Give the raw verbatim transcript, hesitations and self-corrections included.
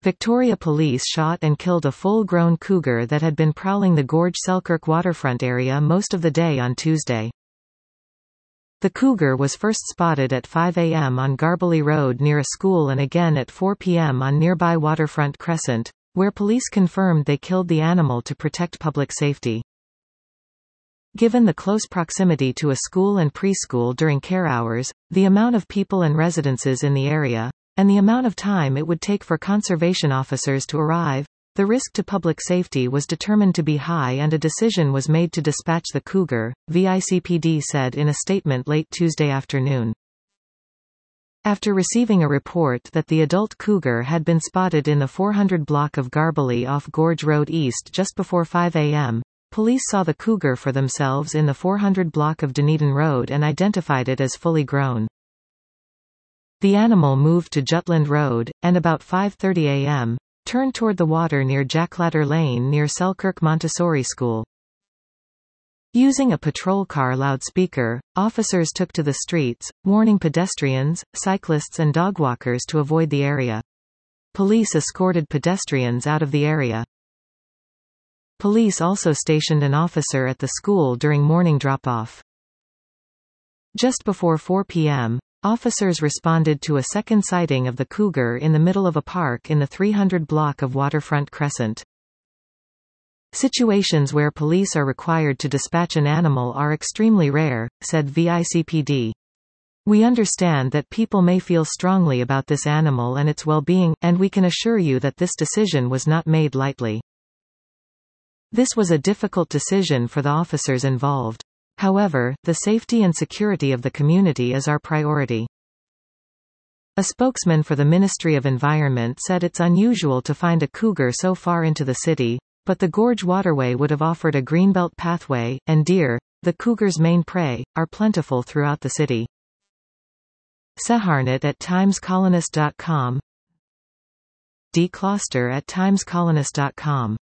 Victoria Police shot and killed a full-grown cougar that had been prowling the Gorge Selkirk waterfront area most of the day on Tuesday. The cougar was first spotted at five a m on Garbally Road near a school and again at four p m on nearby Waterfront Crescent, where police confirmed they killed the animal to protect public safety. Given the close proximity to a school and preschool during care hours, the amount of people and residences in the area, and the amount of time it would take for conservation officers to arrive, the risk to public safety was determined to be high and a decision was made to dispatch the cougar, V I C P D said in a statement late Tuesday afternoon. After receiving a report that the adult cougar had been spotted in the four hundred block of Garbally off Gorge Road East just before five a m, police saw the cougar for themselves in the four hundred block of Dunedin Road and identified it as fully grown. The animal moved to Jutland Road, and about five thirty a m, turned toward the water near Jackladder Lane near Selkirk Montessori School. Using a patrol car loudspeaker, officers took to the streets, warning pedestrians, cyclists and dogwalkers to avoid the area. Police escorted pedestrians out of the area. Police also stationed an officer at the school during morning drop-off. Just before four p m, officers responded to a second sighting of the cougar in the middle of a park in the three hundred block of Waterfront Crescent. Situations where police are required to dispatch an animal are extremely rare, said V I C P D. We understand that people may feel strongly about this animal and its well-being, and we can assure you that this decision was not made lightly. This was a difficult decision for the officers involved. However, the safety and security of the community is our priority. A spokesman for the Ministry of Environment said it's unusual to find a cougar so far into the city, but the Gorge Waterway would have offered a greenbelt pathway, and deer, the cougar's main prey, are plentiful throughout the city. Seharnett at times colonist dot com, D. Closter at times colonist dot com